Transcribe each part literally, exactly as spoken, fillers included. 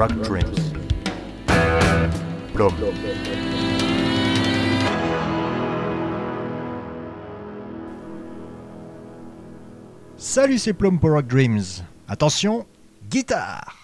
Rock Dreams. Plum. Salut, c'est Plum pour Rock Dreams. Attention, guitare.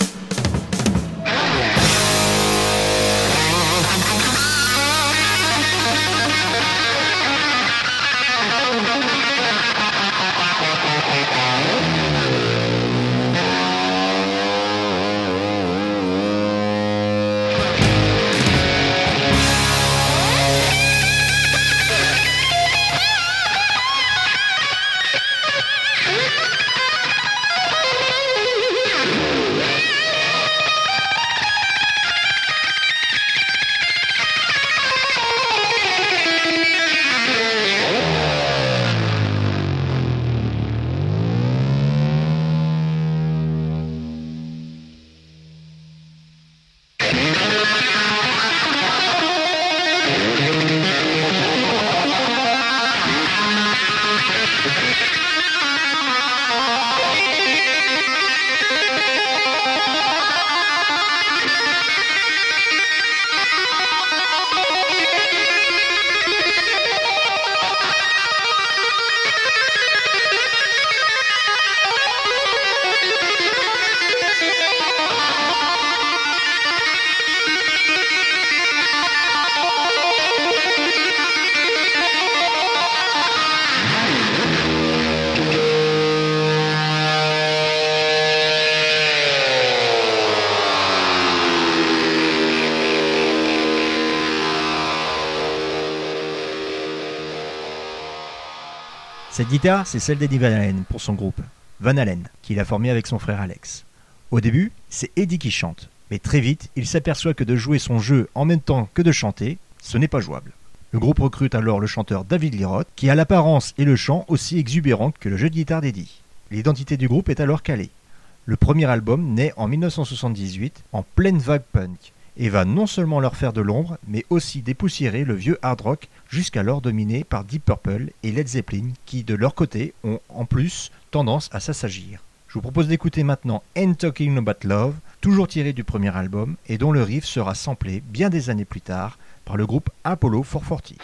Cette guitare, c'est celle d'Eddie Van Halen pour son groupe, Van Halen, qu'il a formé avec son frère Alex. Au début, c'est Eddie qui chante, mais très vite, il s'aperçoit que de jouer son jeu en même temps que de chanter, ce n'est pas jouable. Le groupe recrute alors le chanteur David Lee Roth, qui a l'apparence et le chant aussi exubérants que le jeu de guitare d'Eddie. L'identité du groupe est alors calée. Le premier album naît en dix-neuf cent soixante-dix-huit, en pleine vague punk, et va non seulement leur faire de l'ombre, mais aussi dépoussiérer le vieux hard rock jusqu'alors dominé par Deep Purple et Led Zeppelin, qui de leur côté ont en plus tendance à s'assagir. Je vous propose d'écouter maintenant Ain't Talking About Love, toujours tiré du premier album, et dont le riff sera samplé bien des années plus tard par le groupe Apollo quatre cent quarante.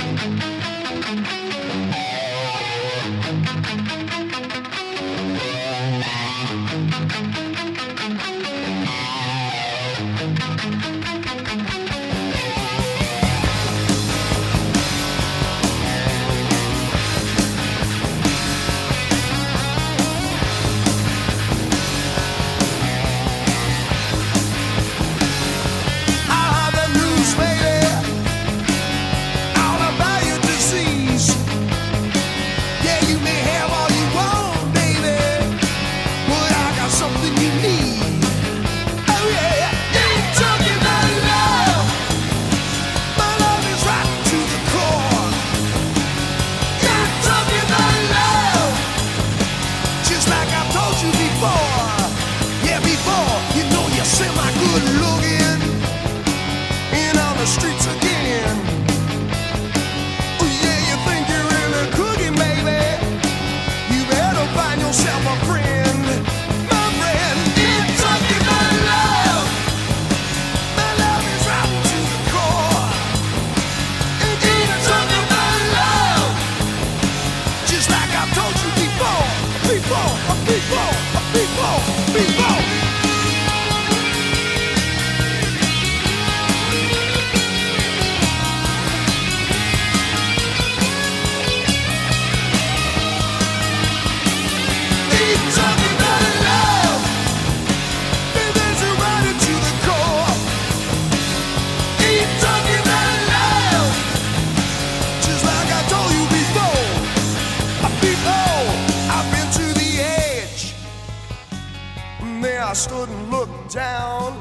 I stood and looked down.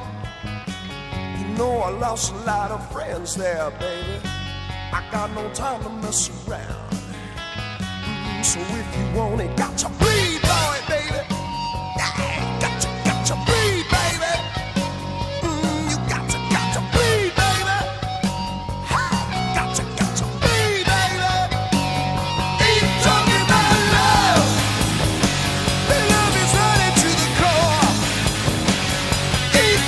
You know I lost a lot of friends there, baby. I got no time to mess around. Mm, so if you want it, got to bleed for it, baby. Yeah, got to, got to bleed, baby. Mm, you got to, got to bleed, baby. Ha, got to, got to bleed, baby. Ain't talking about love. The love is running to the core. Ain't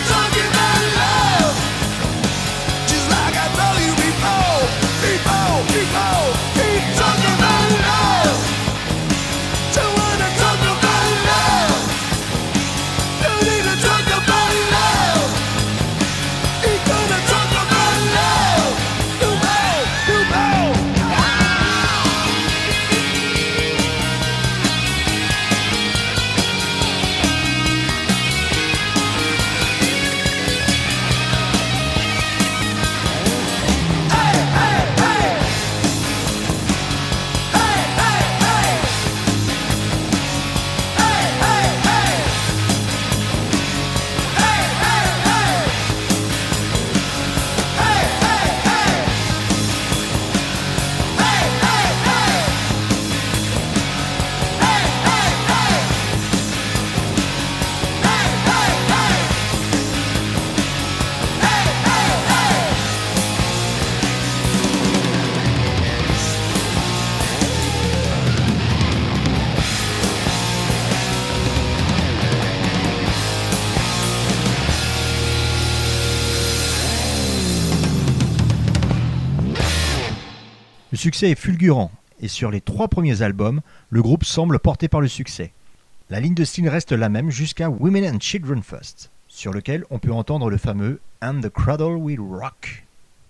succès est fulgurant et sur les trois premiers albums, le groupe semble porté par le succès. La ligne de style reste la même jusqu'à Women and Children First, sur lequel on peut entendre le fameux And the Cradle Will Rock.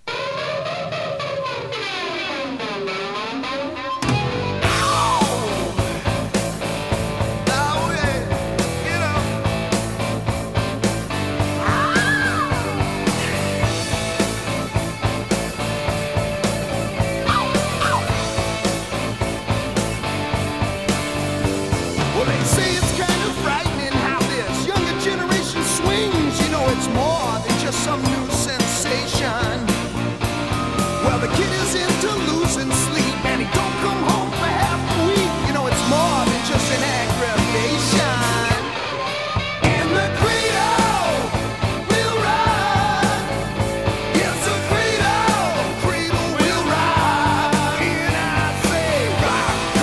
Some new sensation. Well, the kid is into losing sleep, and he don't come home for half a week. You know, it's more than just an aggravation. And the cradle will rock. Yes, the cradle, cradle will rock. And I say, rock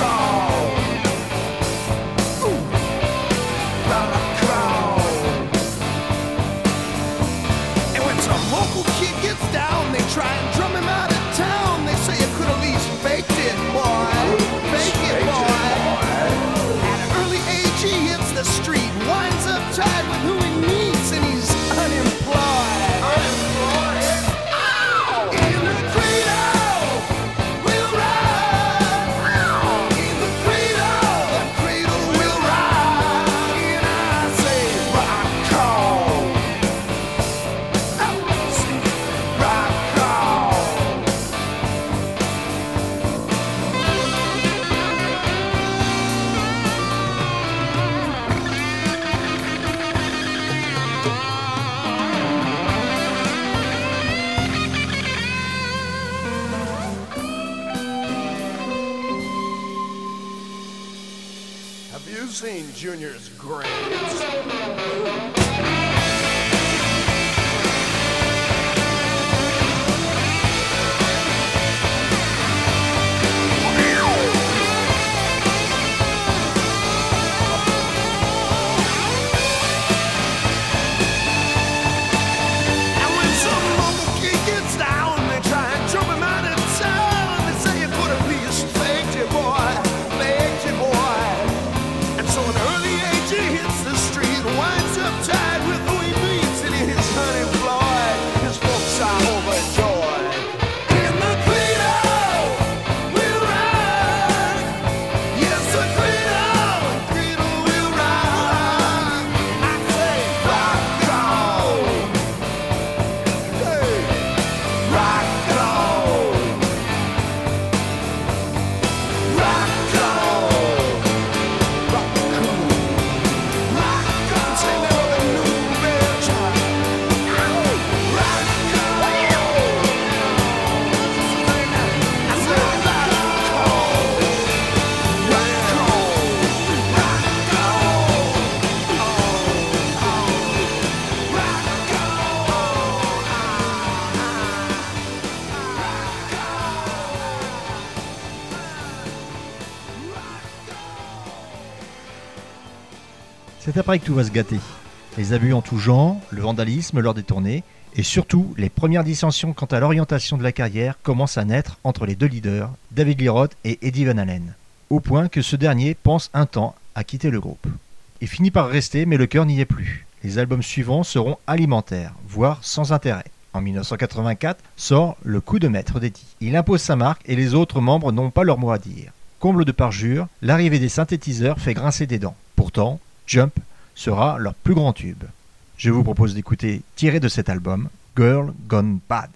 on. Ooh. Rock on. Some local kid gets down, they try and drum him out of town. They say you could at least faked it, boy. Fake it, boy. At an early age he hits the street, winds up tied with who he meets, and he's unemployed. Unemployed? Ow! In the cradle, will rock. In the cradle, the cradle will rock. And I say, rock on. Have you seen Junior's grades? C'est après que tout va se gâter. Les abus en tout genre, le vandalisme lors des tournées, et surtout les premières dissensions quant à l'orientation de la carrière commencent à naître entre les deux leaders, David Lee Roth et Eddie Van Halen, au point que ce dernier pense un temps à quitter le groupe. Il finit par rester, mais le cœur n'y est plus. Les albums suivants seront alimentaires, voire sans intérêt. En mille neuf cent quatre-vingt-quatre sort Le coup de maître d'Eddie. Il impose sa marque et les autres membres n'ont pas leur mot à dire. Comble de parjure, l'arrivée des synthétiseurs fait grincer des dents. Pourtant, Jump sera leur plus grand tube. Je vous propose d'écouter, tiré de cet album, Girl Gone Bad.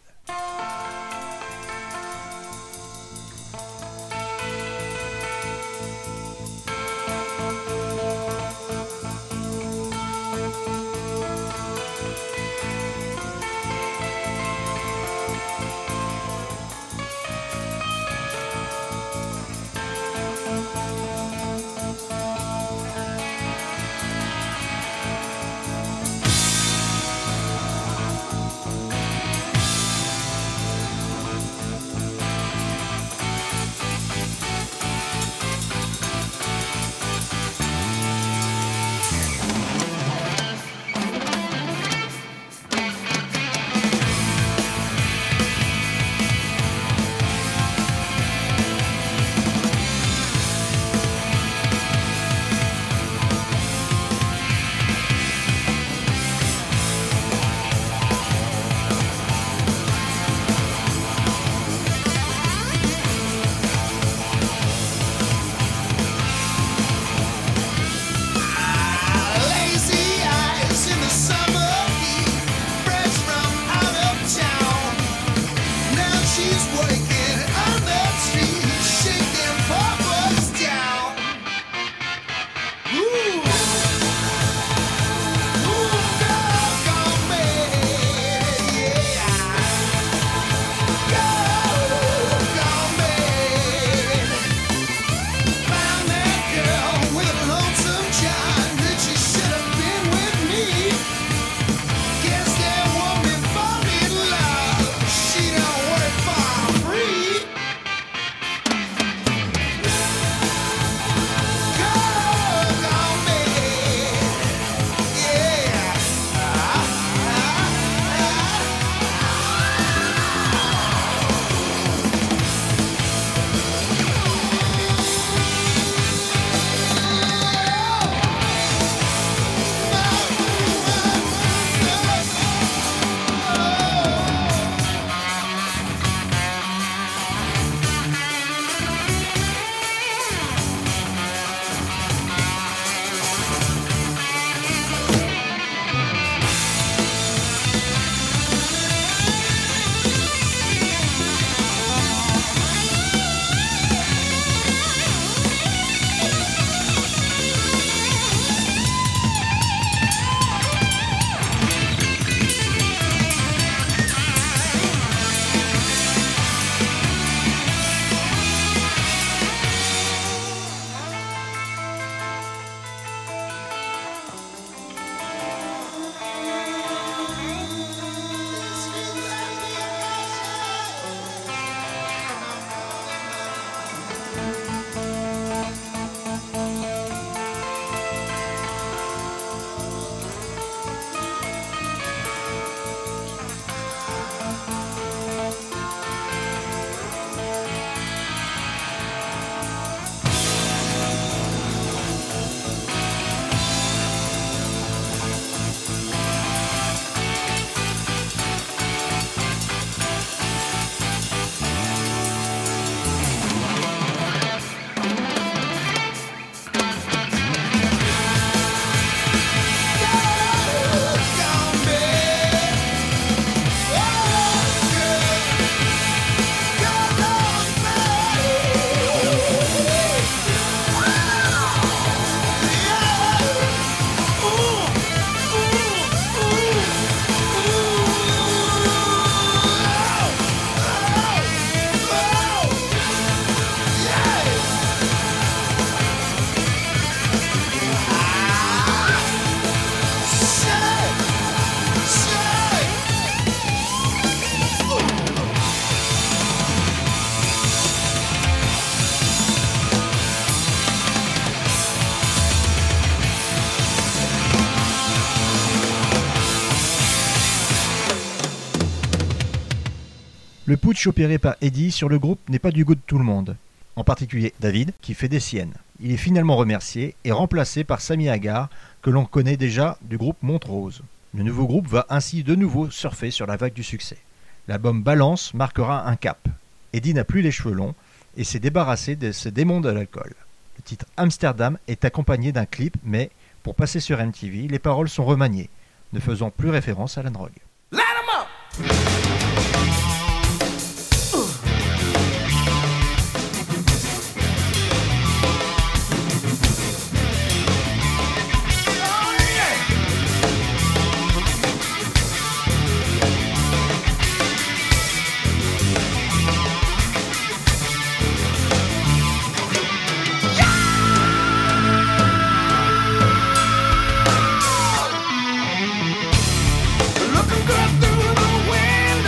Le putsch opéré par Eddie sur le groupe n'est pas du goût de tout le monde, en particulier David, qui fait des siennes. Il est finalement remercié et remplacé par Sammy Hagar, que l'on connaît déjà du groupe Montrose. Le nouveau groupe va ainsi de nouveau surfer sur la vague du succès. L'album Balance marquera un cap. Eddie n'a plus les cheveux longs et s'est débarrassé de ce démon de l'alcool. Le titre Amsterdam est accompagné d'un clip, mais pour passer sur M T V, les paroles sont remaniées, ne faisant plus référence à la drogue. Light 'em up! Looking good through the window.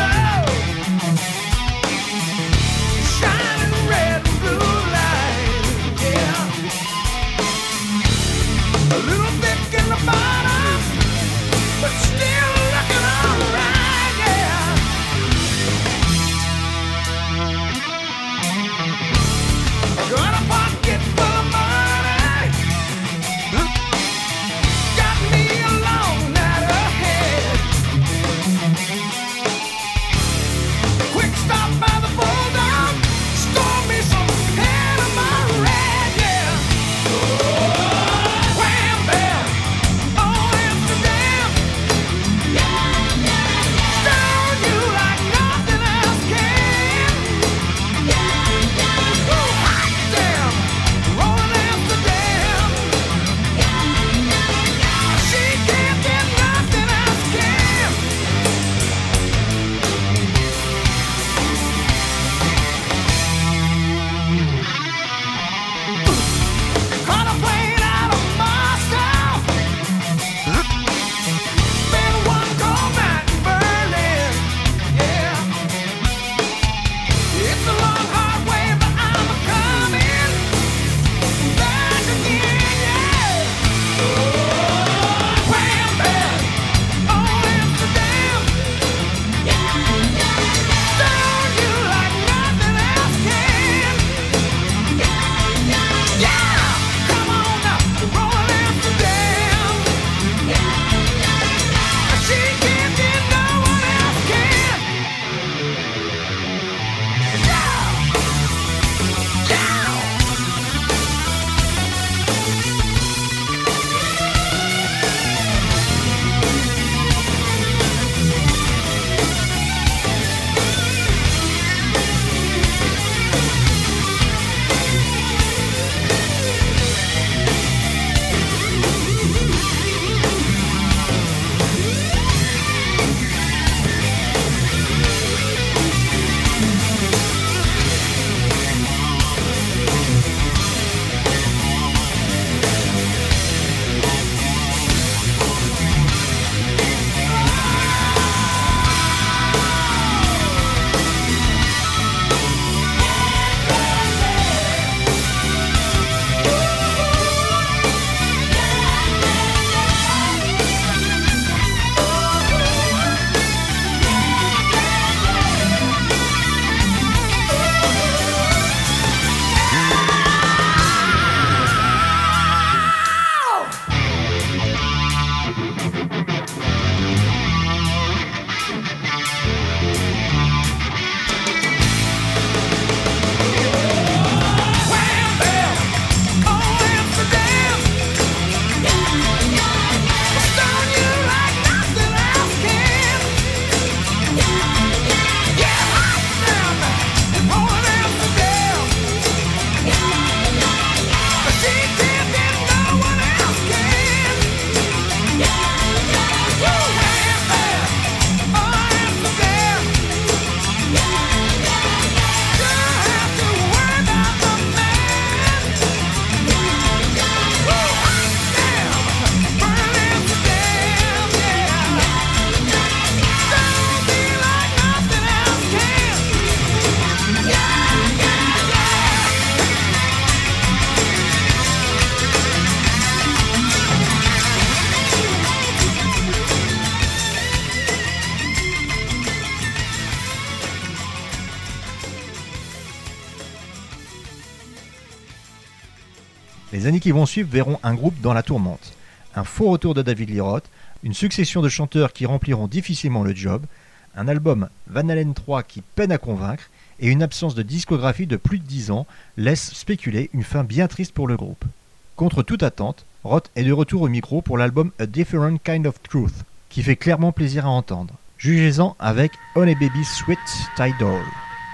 Les années qui vont suivre verront un groupe dans la tourmente. Un faux retour de David Lee Roth, une succession de chanteurs qui rempliront difficilement le job, un album Van Halen trois qui peine à convaincre, et une absence de discographie de plus de dix ans laisse spéculer une fin bien triste pour le groupe. Contre toute attente, Roth est de retour au micro pour l'album A Different Kind of Truth, qui fait clairement plaisir à entendre. Jugez-en avec Honey Baby Sweet Tie Doll.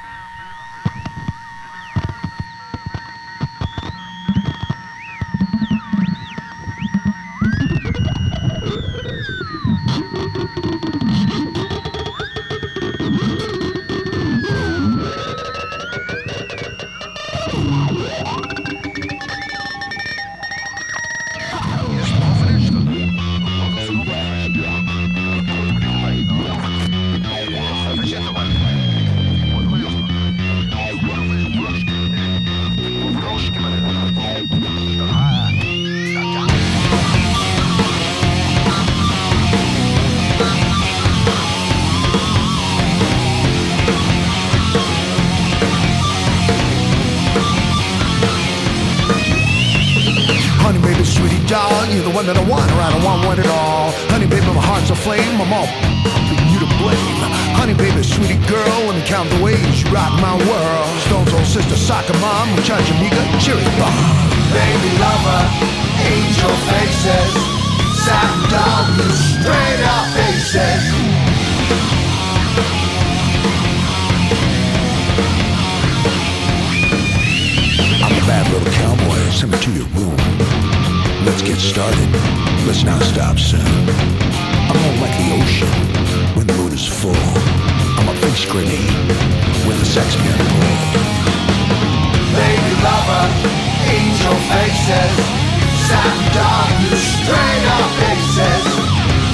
You're the one that I want, or I don't want one at all. Honey, baby, my heart's aflame. I'm all you to blame. Honey, baby, sweetie girl, let me count the ways you rock my world. Stone's old sister, soccer mom, we charge amiga, cherry bomb. Baby lover, angel faces, satin dog, you straight up faces. I'm a bad little cowboy, send me to your room. Let's get started, let's not stop soon. I'm more like the ocean when the moon is full. I'm a face grenade when the sex can pull. Baby lover, angel faces, satin dog, you straight up faces.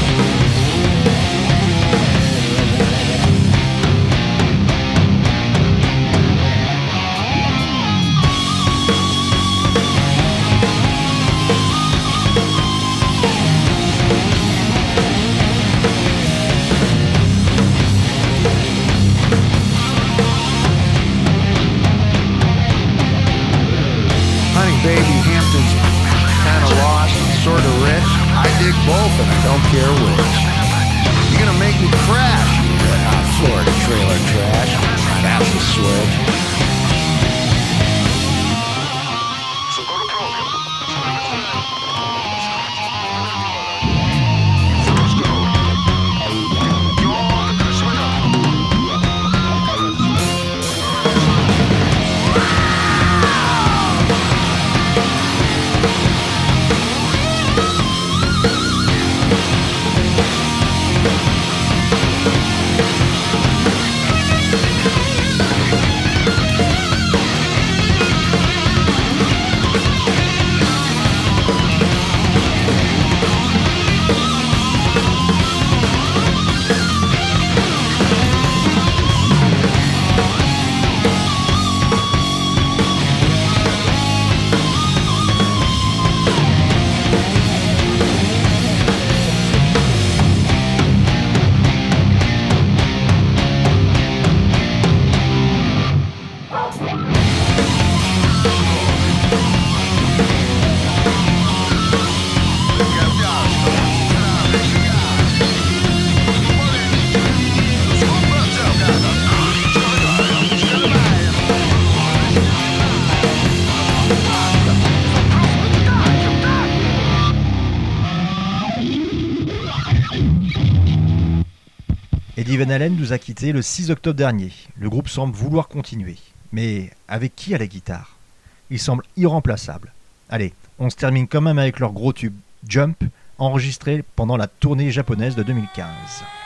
Baby, Hampton's kinda lost and sorta rich. I dig both and I don't care which. You're gonna make me crash, you red hot Florida trailer trash. That's the switch. So go to program. So let's go. You're the switcher. Eddie Van Halen nous a quittés le six octobre dernier. Le groupe semble vouloir continuer. Mais avec qui à la guitare ? Il semble irremplaçable. Allez, on se termine quand même avec leur gros tube Jump, enregistré pendant la tournée japonaise de deux mille quinze.